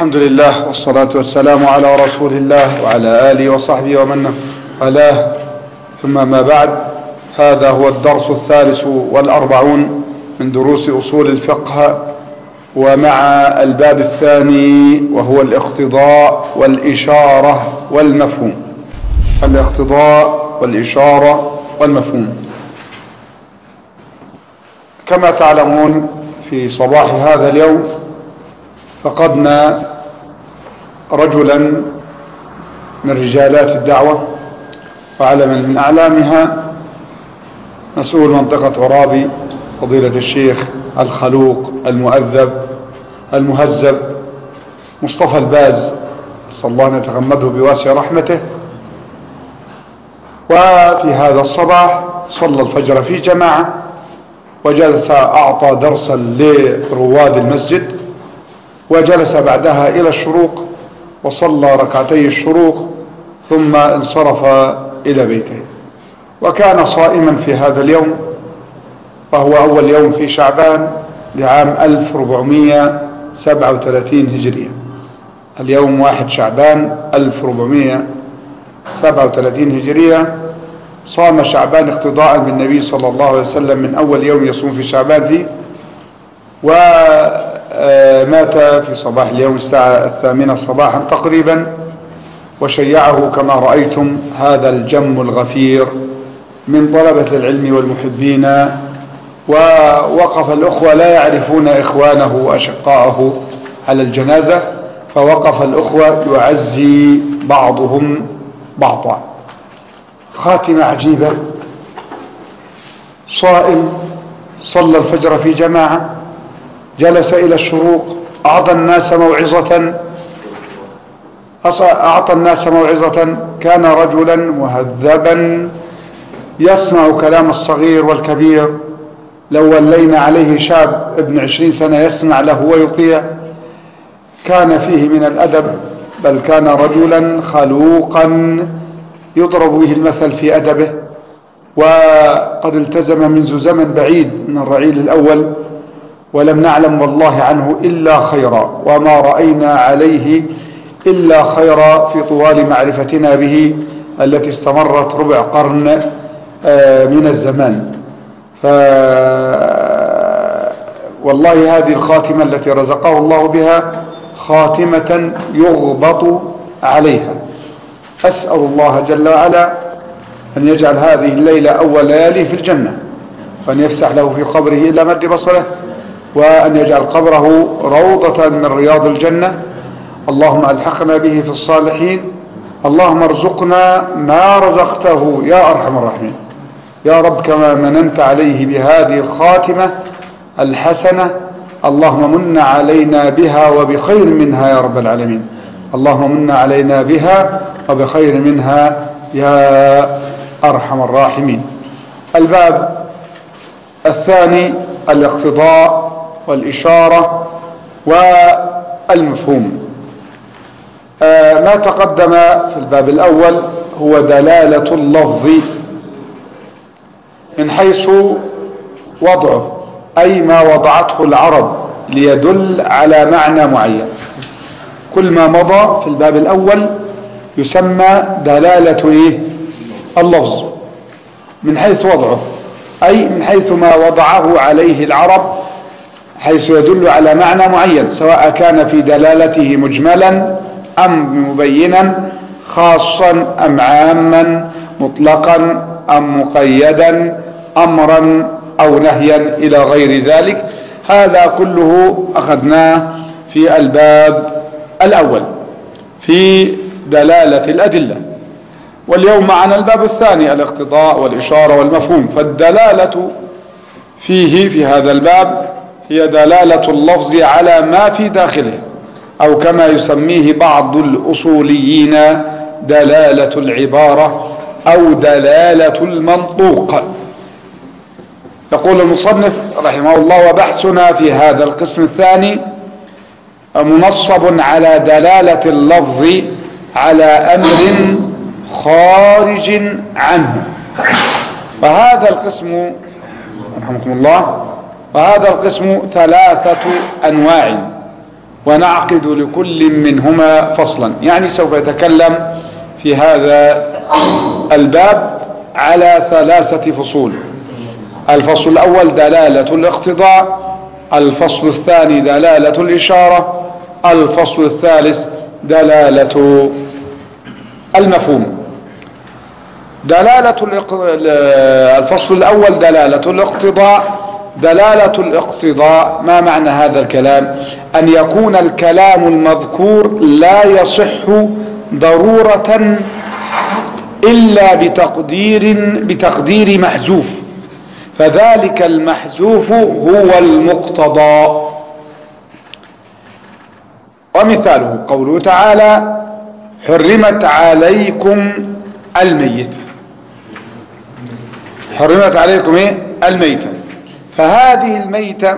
الحمد لله والصلاة والسلام على رسول الله وعلى آله وصحبه ومن والاه، ثم ما بعد. هذا هو الدرس 43 من دروس أصول الفقه، ومع الباب الثاني وهو الاقتضاء والإشارة والمفهوم. الاقتضاء والإشارة والمفهوم. كما تعلمون في صباح هذا اليوم فقدنا رجلا من رجالات الدعوة وعلما من أعلامها، مسؤول منطقة عرابي، فضيلة الشيخ الخلوق المؤذب المهذب مصطفى الباز، صلى الله أن يتغمده بواسع رحمته. وفي هذا الصباح صلى الفجر في جماعة، وجلس أعطى درسا لرواد المسجد، وجلس بعدها إلى الشروق وصلى ركعتي الشروق ثم انصرف إلى بيته. وكان صائما في هذا اليوم، وهو أول يوم في شعبان لعام 1437 هجرية. اليوم 1 شعبان 1437 هجرية. صام شعبان اقتضاء بالنبي صلى الله عليه وسلم من أول يوم يصوم في شعبان فيه، ومات في صباح اليوم الساعة 8 صباحا تقريبا. وشيعه كما رأيتم هذا الجم الغفير من طلبة العلم والمحبين، ووقف الأخوة لا يعرفون إخوانه وأشقاءه على الجنازة، فوقف الأخوة يعزي بعضهم بعضا. خاتمة عجيبة، صائم، صلى الفجر في جماعة، جلس إلى الشروق، أعطى الناس موعظة. كان رجلا مهذبا يسمع كلام الصغير والكبير. لو ولينا عليه شاب ابن 20 سنة يسمع له ويطيع. كان فيه من الأدب، بل كان رجلا خلوقا يضرب به المثل في أدبه، وقد التزم منذ زمن بعيد من الرعيل الأول، ولم نعلم والله عنه إلا خيرا، وما رأينا عليه إلا خيرا في طوال معرفتنا به التي استمرت ربع قرن من الزمان. والله هذه الخاتمة التي رزقه الله بها خاتمة يغبط عليها. أسأل الله جل وعلا أن يجعل هذه الليلة أول ليالي في الجنة، وأن يفسح له في قبره إلى مد بصره، وأن يجعل قبره روضة من رياض الجنة. اللهم ألحقنا به في الصالحين. اللهم ارزقنا ما رزقته يا أرحم الراحمين يا رب، كما مننت عليه بهذه الخاتمة الحسنة. اللهم من علينا بها وبخير منها يا رب العالمين. اللهم من علينا بها وبخير منها يا أرحم الراحمين. الباب الثاني الاقتضاء والإشارة والمفهوم. ما تقدم في الباب الأول هو دلالة اللفظ من حيث وضعه، أي ما وضعته العرب ليدل على معنى معين. كل ما مضى في الباب الأول يسمى دلالة اللفظ من حيث وضعه، أي من حيث ما وضعه عليه العرب، حيث يدل على معنى معين، سواء كان في دلالته مجملا أم مبينا، خاصا أم عاما، مطلقا أم مقيدا، أمرا أو نهيا إلى غير ذلك. هذا كله أخذناه في الباب الأول في دلالة الأدلة. واليوم معنا الباب الثاني الاقتضاء والإشارة والمفهوم. فالدلالة فيه في هذا الباب هي دلالة اللفظ على ما في داخله، أو كما يسميه بعض الأصوليين دلالة العبارة أو دلالة المنطوق. يقول المصنف رحمه الله: وبحثنا في هذا القسم الثاني منصب على دلالة اللفظ على أمر خارج عنه. فهذا القسم رحمكم الله، وهذا القسم 3 أنواع. ونعقد لكل منهما فصلا. يعني سوف يتكلم في هذا الباب على 3 فصول. الفصل الأول دلالة الاقتضاء، الفصل الثاني دلالة الإشارة، الفصل الثالث دلالة المفهوم. الفصل الأول دلالة الاقتضاء. دلالة الاقتضاء ما معنى هذا الكلام؟ أن يكون الكلام المذكور لا يصح ضرورة إلا بتقدير محذوف، فذلك المحذوف هو المقتضى. ومثاله قوله تعالى حرمت عليكم الميتة. حرمت عليكم الميتة، فهذه الميتة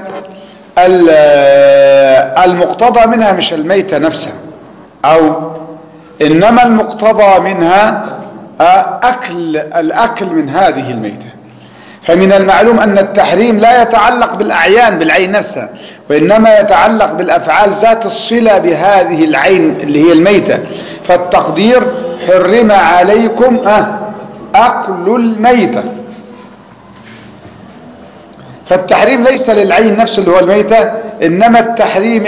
المقتضى منها مش الميتة نفسها، أو إنما المقتضى منها الأكل من هذه الميتة. فمن المعلوم أن التحريم لا يتعلق بالأعيان بالعين نفسها، وإنما يتعلق بالأفعال ذات الصلة بهذه العين اللي هي الميتة. فالتقدير حرم عليكم أكل الميتة. فالتحريم ليس للعين نفسه اللي هو الميتة، إنما التحريم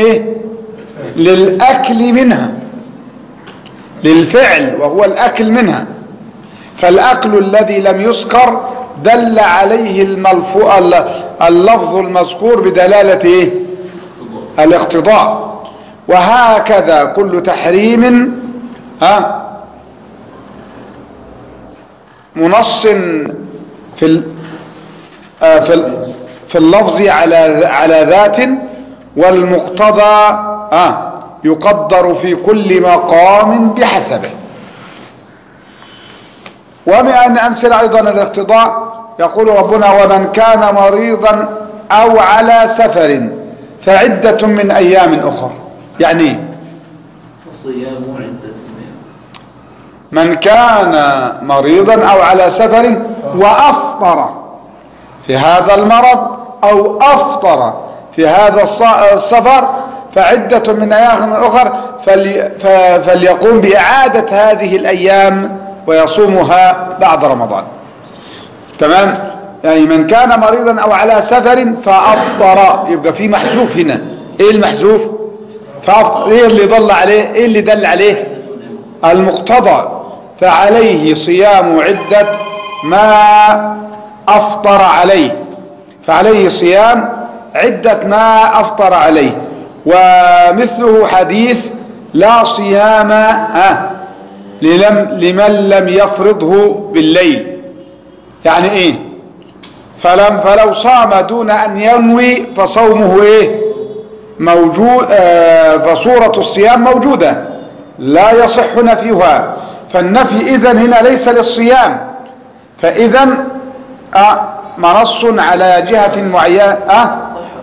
للأكل منها، للفعل وهو الأكل منها. فالأكل الذي لم يذكر دل عليه اللفظ المذكور بدلالة الاقتضاء. وهكذا كل تحريم منص في اللفظ على ذات، والمقتضى يقدر في كل مقام بحسبه. ومن أمثلة أيضا الاقتضاء يقول ربنا ومن كان مريضا أو على سفر فعدة من أيام أخر. يعني من كان مريضا أو على سفر وأفطر في هذا المرض أو أفطر في هذا السفر فعدة من أيام أخر، فليقوم بإعادة هذه الأيام ويصومها بعد رمضان. تمام؟ يعني من كان مريضا أو على سفر فأفطر، يبقى في محذوف هنا. إيه المحذوف؟ فأفطر. إيه اللي دل عليه؟ إيه اللي دل عليه؟ المقتضى. فعليه صيام عدة ما أفطر عليه، فعليه صيام عدة ما أفطر عليه. ومثله حديث لا صيام لمن لم يفرضه بالليل. يعني ايه؟ فلو صام دون ان ينوي فصومه موجود، فصورة الصيام موجودة لا يصح نفيها. فالنفي اذن هنا ليس للصيام، فاذن منص على جهة معينة،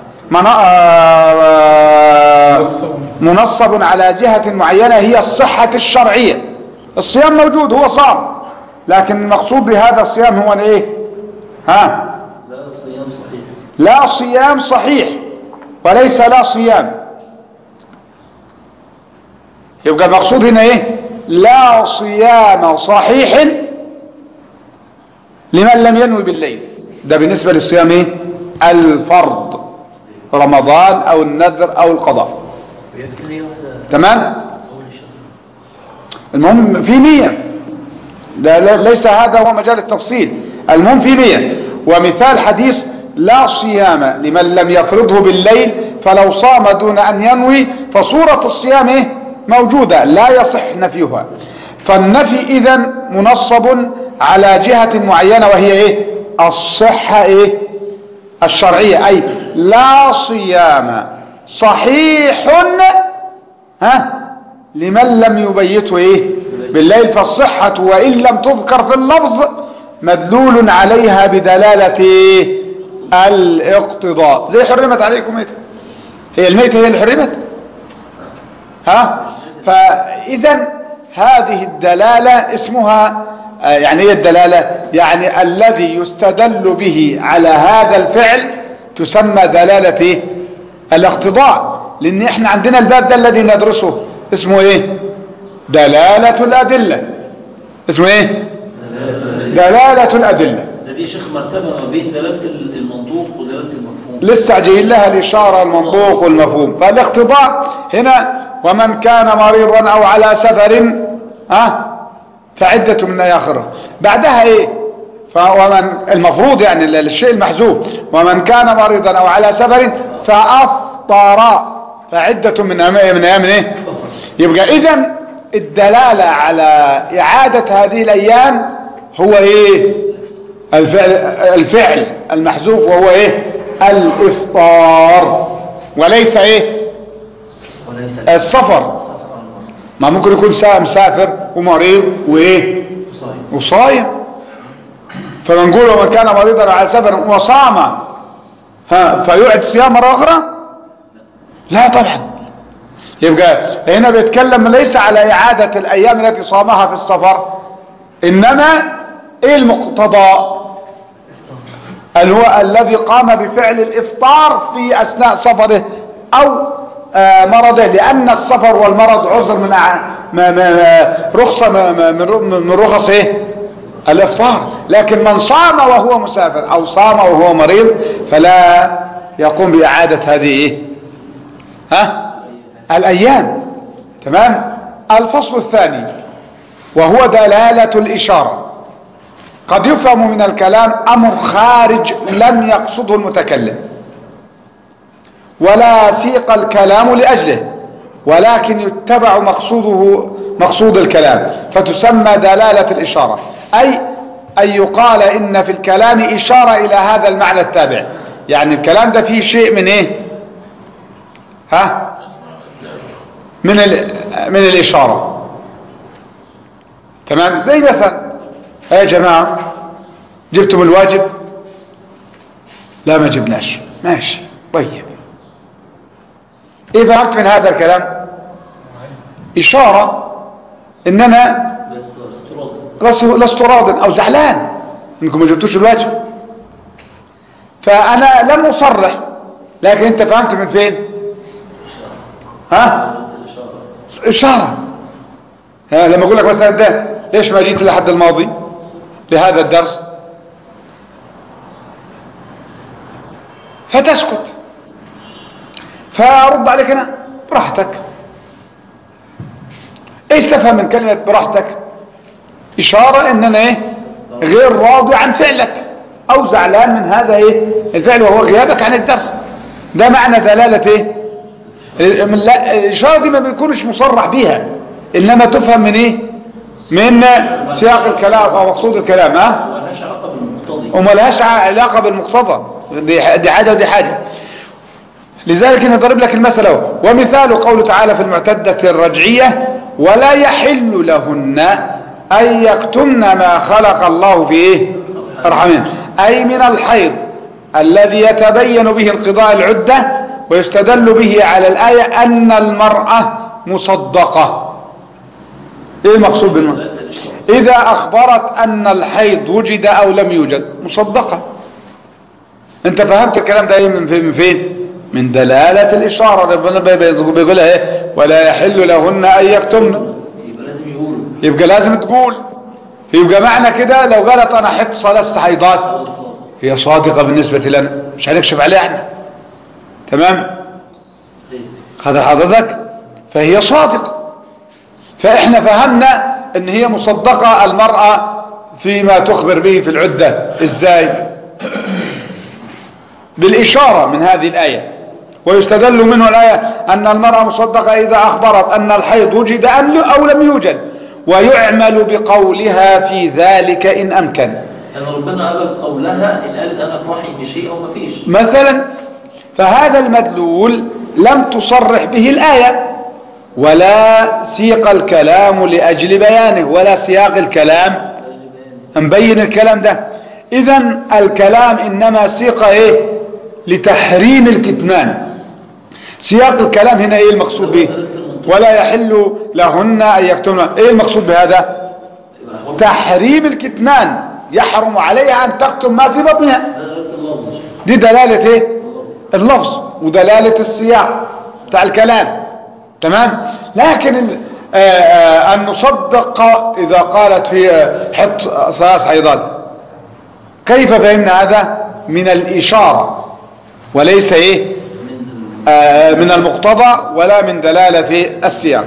منصب على جهة معينة هي الصحة الشرعية. الصيام موجود، هو صام، لكن المقصود بهذا الصيام هو لا صيام صحيح وليس لا صيام. يبقى المقصود هنا لا صيام صحيح لمن لم ينوي بالليل. ده بالنسبة للصيام الفرض، رمضان او النذر او القضاء. تمام؟ المهم في نية، ده ليس هذا هو مجال التفصيل. المهم في نية. ومثال حديث لا صيام لمن لم يفرضه بالليل فلو صام دون أن ينوي فصورة الصيام موجودة لا يصح نفيها. فالنفي إذن منصب على جهة معينة وهي الصحة الشرعية، أي لا صيام صحيح لمن لم يبيته بالليل. فالصحة وإن لم تذكر في اللفظ مدلول عليها بدلالة الاقتضاء. زي حرمت عليكم ميتة، هي الميتة هي اللي حرمت. فإذا هذه الدلالة اسمها يعني هي الدلالة، يعني الذي يستدل به على هذا الفعل تسمى دلالة الاقتضاء. لان احنا عندنا الباب ده الذي ندرسه اسمه ايه؟ دلالة الأدلة. اسمه ايه؟ دلالة الأدلة. دي شيخ مرتبة ما بين دلالة المنطوق ودلالة المفهوم. لسه جايين لها الإشارة المنطوق والمفهوم. فالاقتضاء هنا ومن كان مريضا أو على سفر فعدة من آخره. بعدها ايه؟ فومن المفروض يعني الشيء المحذوف ومن كان مريضا أو على سفر فأفطر فعدة من أيام ايه؟ يبقى إذن الدلالة على إعادة هذه الأيام هو ايه؟ الفعل المحذوف وهو ايه؟ الإفطار وليس ايه؟ السفر. ما ممكن يكون مسافر ومريض وايه؟ وصايم. فنقول ومن كان مريضا على سفر وصام فيعد صيام مرة أخرى؟ لا طبعا. يبقى هنا بيتكلم ليس على إعادة الأيام التي صامها في السفر، إنما إيه المقتضى؟ هو الذي قام بفعل الإفطار في أثناء سفره أو مرضه، لأن السفر والمرض عذر من رخصة من رخص إيه؟ الإفطار. لكن من صام وهو مسافر أو صام وهو مريض فلا يقوم بإعادة هذه إيه؟ الأيام. تمام. الفصل الثاني وهو دلالة الإشارة. قد يفهم من الكلام أمر خارج لم يقصده المتكلم ولا سيق الكلام لأجله، ولكن يتبع مقصود الكلام فتسمى دلالة الإشارة، أي أن يقال إن في الكلام إشارة إلى هذا المعنى التابع. يعني الكلام ده فيه شيء من إيه؟ من الإشارة. تمام. زي مثلا يا جماعة جبتم الواجب؟ لا ما جبناش. ماشي طيب. ايه فهمت من هذا الكلام؟ إشارة إن أنا لست راض أو زعلان إنكم ما جبتوش الواجب، فأنا لم أصرح، لكن أنت فهمت من فين؟ إشارة. لما أقول لك مثلا ده ليش ما جيت لحد الماضي لهذا الدرس؟ فتسكت، فأرد عليك أنا براحتك. إيش تفهم من كلمة براحتك؟ إشارة إن أنا إيه؟ غير راضي عن فعلك أو زعلان من هذا إيه؟ الفعل وهو غيابك عن الدرس. ده معنى دلالة إيه؟ الإشارة دي ما بيكونش مصرح بيها، إنما تفهم من إيه؟ من سياق الكلام أو مقصود الكلام. ملهاش علاقة بالمقتضي وملهاش علاقة بالمقتضى. دي حاجة ودي حاجة. لذلك نضرب لك المثل ومثال قوله تعالى في المعتدة الرجعية ولا يحل لهن أن يكتمن ما خلق الله في إيه؟ أرحمهن، أي من الحيض الذي يتبين به انقضاء العدة ويستدل به على الآية أن المرأة مصدقة. إيه المقصود بالمرأة؟ إذا أخبرت أن الحيض وجد أو لم يوجد مصدقة. أنت فهمت الكلام ده من فين؟ من دلالة الإشارة. ربنا بيقولها إيه؟ ولا يحل لهن أن يكتمن. يبقى لازم تقول. يبقى معنى كده لو قالت أنا حط 3 حيضات هي صادقة بالنسبة لنا، مش هنكشف عليها احنا. تمام. هذا حضرتك فهي صادقة. فإحنا فهمنا ان هي مصدقة المرأة فيما تخبر به في العدة. ازاي؟ بالإشارة من هذه الآية. ويستدل منه الآية أن المرأة مصدقة إذا أخبرت أن الحيض وجد أو لم يوجد، ويعمل بقولها في ذلك إن أمكن. أن ربنا قبل قولها إن قالت أنا فرحي بشيء أو ما فيش مثلا. فهذا المدلول لم تصرح به الآية ولا سيق الكلام لأجل بيانه ولا سياق الكلام نبين الكلام ده. إذن الكلام إنما سيق إيه؟ لتحريم الكتمان. سياق الكلام هنا إيه المقصود به؟ ولا يحل لهن أن يكتمن. إيه المقصود بهذا؟ تحريم الكتمان. يحرم عليها أن تكتم ما في بطنها. دي دلالة إيه؟ اللفظ ودلالة السياق. بتاع الكلام. تمام. لكن أن نصدق إذا قالت في حط 3 حيضات، كيف فهمنا هذا؟ من الإشارة وليس إيه من المقتضى ولا من دلالة السياق.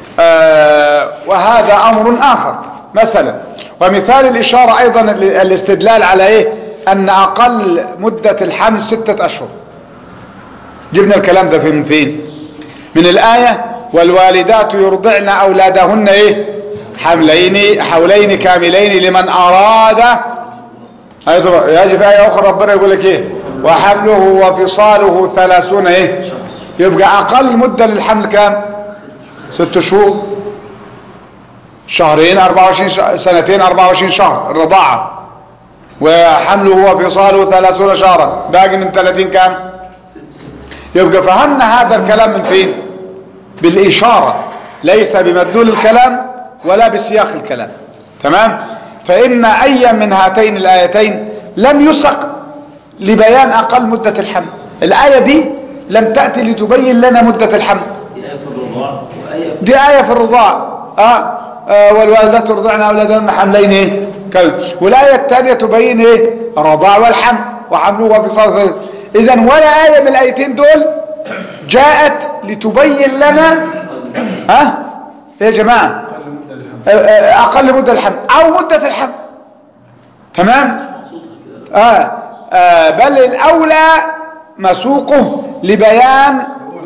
وهذا أمر آخر. مثلا ومثال الإشارة أيضا الاستدلال على إيه؟ أن أقل مدة الحمل 6 أشهر. جبنا الكلام ده من فين؟ من الآية والوالدات يرضعن أولادهن إيه؟ حولين كاملين لمن أراد. يجي في آية أخرى ربنا يقول لك إيه؟ وحمله وفصاله 30 إيه؟ يبقى أقل مدة للحمل كام؟ 6 شهور، شهرين 24 سنتين 24 شهر الرضاعة، وحمله وفصاله 30 شهرا، باقي من 30 كام؟ يبقى فهمنا هذا الكلام من فين؟ بالإشارة، ليس بمدلول الكلام ولا بسياق الكلام. تمام. فإن أي من هاتين الآيتين لم يسق لبيان أقل مدة الحمل. الآية دي لم تأتي لتبين لنا مدة الحمل، دي آية في الرضاع. والوالدات ترضعن أولادهن حملين إيه؟ والآية الثانية تبين إيه؟ الرضاع والحمل وحمله وفصاله. إذن ولا آية من الآيتين دول جاءت لتبين لنا يا جماعة أقل مدة الحمل أو مدة الحمل. تمام. بل الأولى مسوقه لبيان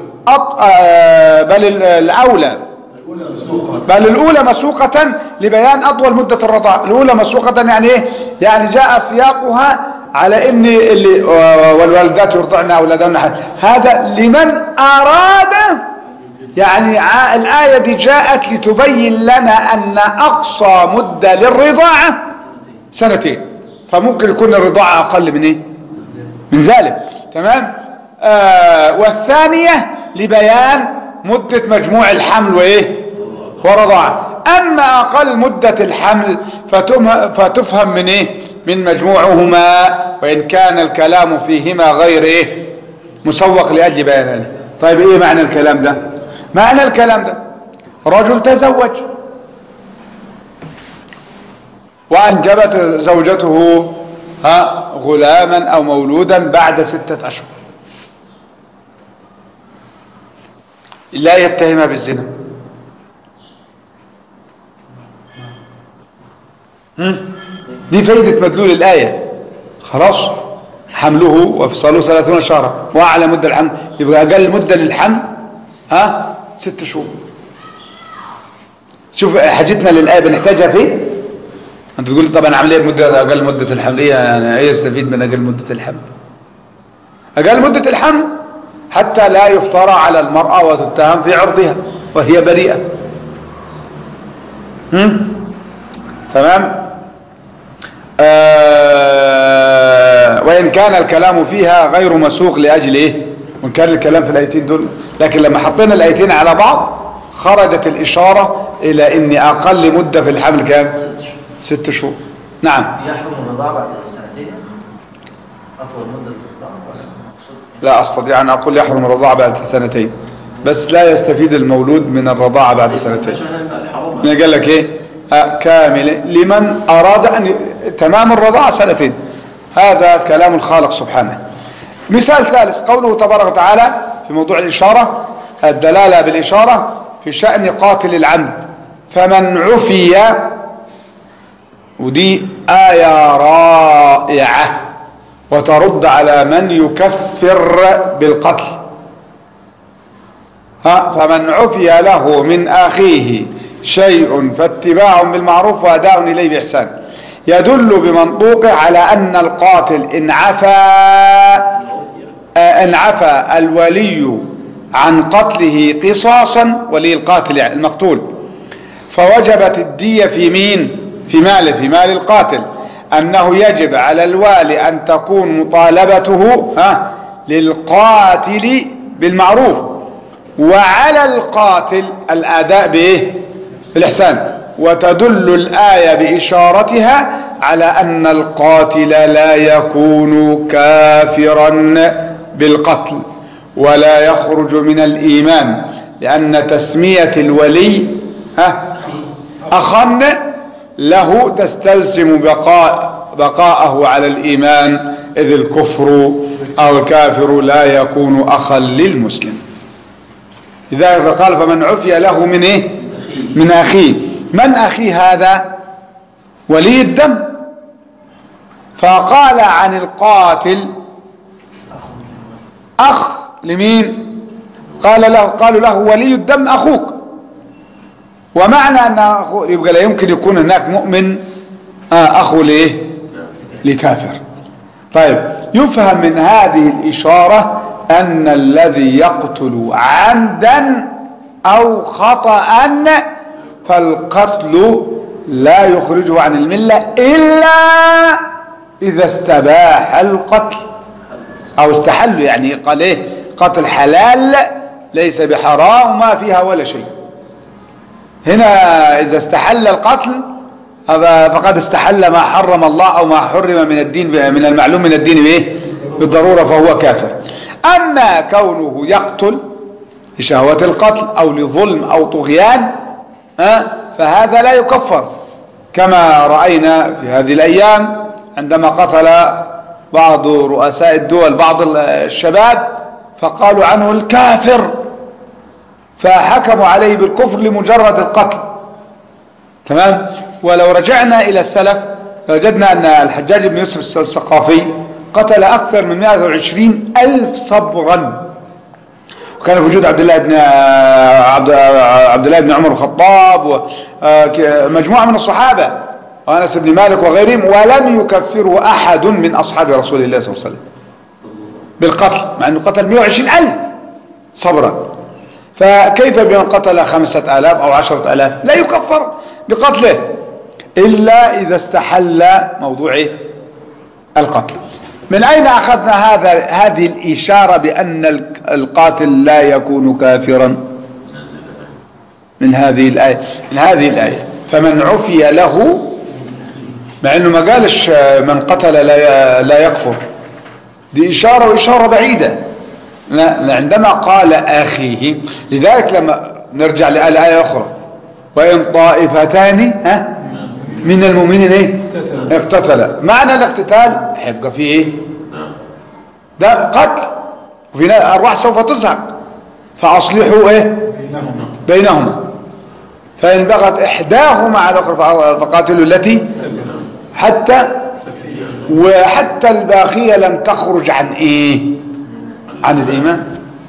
بل الأولى مسوقة لبيان أطول مدة الرضاعة. الأولى مسوقة يعني إيه؟ يعني جاء سياقها على إن اللي والوالدات يرضعن أولادهن، هذا لمن أراد. يعني الآية دي جاءت لتبين لنا أن أقصى مدة للرضاعة 2 سنين، فممكن يكون الرضاعة أقل من إيه؟ من ذلك. تمام. والثانية لبيان مدة مجموع الحمل وإيه؟ ورضاعة. أما أقل مدة الحمل فتفهم من إيه؟ من مجموعهما، وإن كان الكلام فيهما غير إيه؟ مسوق لأجل بيانه. طيب إيه معنى الكلام ده؟ معنى الكلام ده رجل تزوج وأنجبت زوجته غلاما أو مولودا بعد 6 أشهر، لا يتهمها بالزنا. دي فايدة مدلول الآية. خلاص، حمله وفصاله 30 شهرا، وأعلى مدة الحمل يبقى أقل مدة للحمل 6 شهور. شوف حاجتنا للآية بنحتاجها فين. أنت تقول طبعا عملية مدة أقل مدة الحمل إيه؟ يعني إيه يستفيد من أقل مدة الحمل؟ أقل مدة الحمل حتى لا يفترى على المرأة وتتهم في عرضها وهي بريئة. تمام. وإن كان الكلام فيها غير مسوق لأجل إيه؟ وإن كان الكلام في الآيتين دول، لكن لما حطينا الآيتين على بعض خرجت الإشارة إلى أن أقل مدة في الحمل كام؟ 6 شهور. نعم. يحرم الرضاعة بعد 2 سنين؟ أطول مدة الرضاعة؟ لا أستطيع أن أقول يحرم الرضاعة بعد 2 سنين، بس لا يستفيد المولود من الرضاعة بعد 2 سنين. قال لك إيه؟ كامل لمن أراد أن تمام الرضاعة 2 سنين. هذا كلام الخالق سبحانه. مثال ثالث قوله تبارك وتعالى في موضوع الإشارة، الدلالة بالإشارة في شأن قاتل العمد. فمن عفي، ودي آية رائعة وترد على من يكفر بالقتل. فمن عفي له من أخيه شيء فاتباع بالمعروف وأداء إليه بإحسان، يدل بمنطوقه على أن القاتل إن عفى الولي عن قتله قصاصا، ولي القاتل يعني المقتول، فوجبت الدية في مين؟ في مال القاتل. أنه يجب على الوالي أن تكون مطالبته للقاتل بالمعروف، وعلى القاتل الأداء بإيه؟ بالإحسان. وتدل الآية بإشارتها على أن القاتل لا يكون كافرا بالقتل، ولا يخرج من الإيمان، لأن تسمية الولي أخا له تستلزم بقاءه على الإيمان، إذ الكفر أو الكافر لا يكون أخا للمسلم. لذلك قال فمن عفي له من إيه؟ من أخيه. من أخيه هذا؟ ولي الدم. فقال عن القاتل أخ لمين؟ قالوا له ولي الدم أخوك. ومعنى أن أخوه يبقى لا يمكن يكون هناك مؤمن أخو ليه؟ لكافر. طيب يفهم من هذه الإشارة أن الذي يقتل عمدا أو خطأ فالقتل لا يخرجه عن الملة إلا إذا استباح القتل أو استحل، يعني قال إيه؟ قتل حلال ليس بحرام ما فيها ولا شيء. هنا إذا استحل القتل فقد استحل ما حرم الله أو ما حرم من الدين، من المعلوم من الدين بإيه؟ بالضرورة، فهو كافر. أما كونه يقتل لشهوة القتل أو لظلم أو طغيان فهذا لا يكفر، كما رأينا في هذه الأيام عندما قتل بعض رؤساء الدول بعض الشباب فقالوا عنه الكافر، فحكموا عليه بالكفر لمجرد القتل. تمام. ولو رجعنا إلى السلف وجدنا أن الحجاج بن يوسف الثقفي قتل أكثر من 120,000 صبرا، وكان في وجود عبد الله بن عمر الخطاب ومجموعة من الصحابة وأنس بن مالك وغيرهم، ولم يكفروا أحد من أصحاب رسول الله صلى الله عليه وسلم بالقتل، مع أنه قتل 120,000 صبرا. فكيف بمن قتل 5,000 أو 10,000؟ لا يكفر بقتله إلا إذا استحل موضوع القتل. من أين أخذنا هذه الإشارة بأن القاتل لا يكون كافرا؟ من هذه الآية فمن عفي له، مع أنه ما قالش من قتل لا يكفر، دي إشارة وإشارة بعيدة. عندما قال أخيه، لذلك لما نرجع لآية أخرى وإن طائفتان من المؤمنين اقتتل، معنى الاقتتال حق فيه ايه؟ ده قتل، وفي أرواح سوف تزهق، فأصلحوا ايه بينهما، فإن بغت إحداهما على الأخرى فقاتلوا التي وحتى الباقية لم تخرج عن ايه؟ عن الإيمان،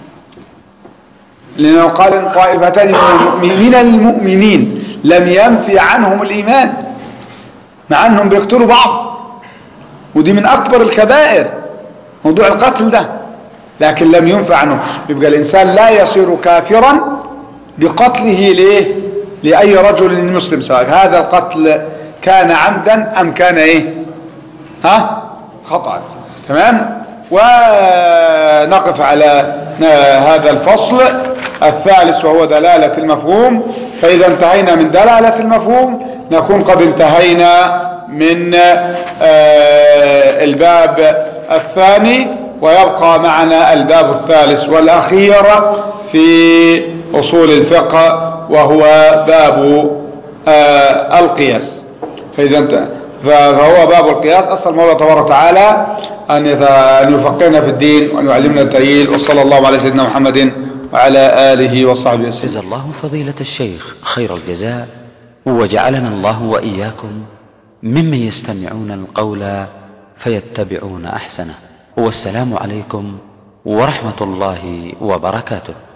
لأنه قال إن طائفتان من المؤمنين لم ينفي عنهم الإيمان، مع أنهم بيقتلوا بعض، ودي من أكبر الكبائر موضوع القتل ده، لكن لم ينفع عنهم. يبقى الإنسان لا يصير كافرا بقتله لأي رجل مسلم، سواء هذا القتل كان عمدا أم كان ايه خطأ. تمام. ونقف على هذا الفصل الثالث وهو دلالة المفهوم. فإذا انتهينا من دلالة المفهوم نكون قد انتهينا من الباب الثاني، ويبقى معنا الباب الثالث والأخير في أصول الفقه وهو باب القياس. فهو باب القياس. أسأل الله تبارك وتعالى أن يفقهنا في الدين وأن يعلمنا التأويل، وصلى الله على سيدنا محمد وعلى آله وصحبه وسلم. جزا الله فضيلة الشيخ خير الجزاء، وجعلنا الله وإياكم ممن يستمعون القول فيتبعون أحسنه. والسلام عليكم ورحمة الله وبركاته.